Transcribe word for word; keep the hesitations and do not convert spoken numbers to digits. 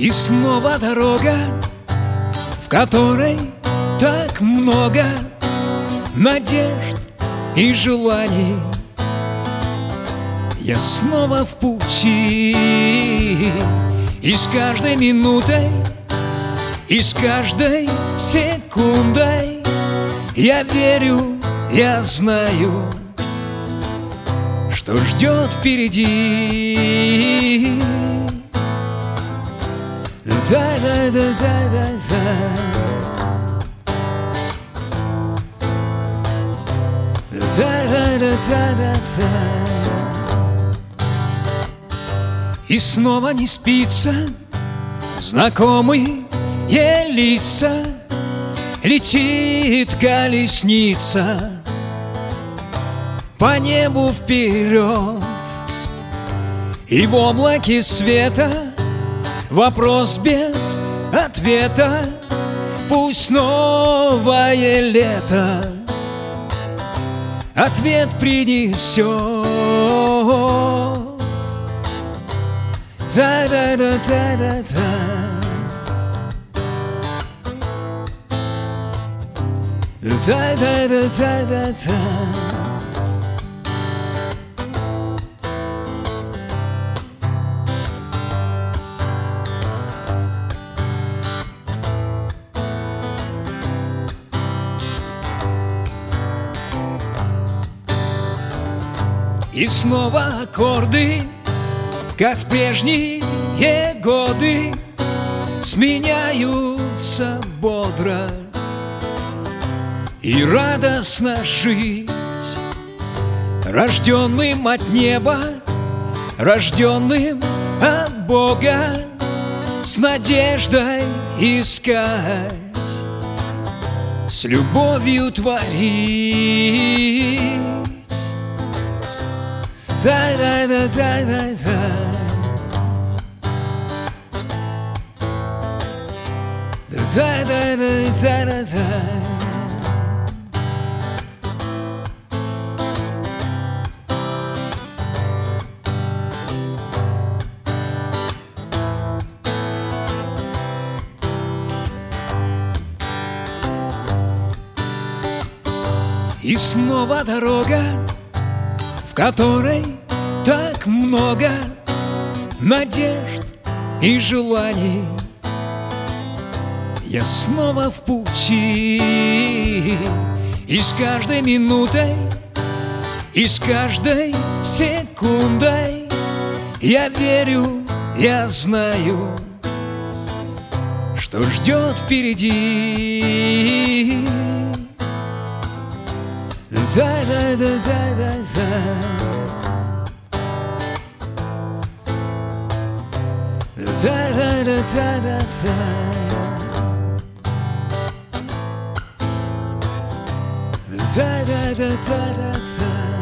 И снова дорога, в которой так много надежд и желаний. Я снова в пути, и с каждой минутой, и с каждой секундой я верю, я знаю, что ждет впереди. Да-да-да-да-да-да. Да-да-да-да-да-да. И снова не спится, знакомые лица, летит колесница по небу вперед. И в облаке света вопрос без ответа. Пусть новое лето ответ принесет. Да-да-да-да-да-да. Да-да-да-да-да-да. И снова аккорды, как в прежние годы, сменяются бодро. И радостно жить, рожденным от неба, рожденным от Бога, с надеждой искать, с любовью творить. Да-да-да-да-да-да. Да-да-да-да-да-да. И снова дорога, в которой так много надежд и желаний. Я снова в пути, и с каждой минутой, и с каждой секундой я верю, я знаю, что ждет впереди. Да-да-да-да-да-да. Да-да-да-да-да-да. Da da da da da da.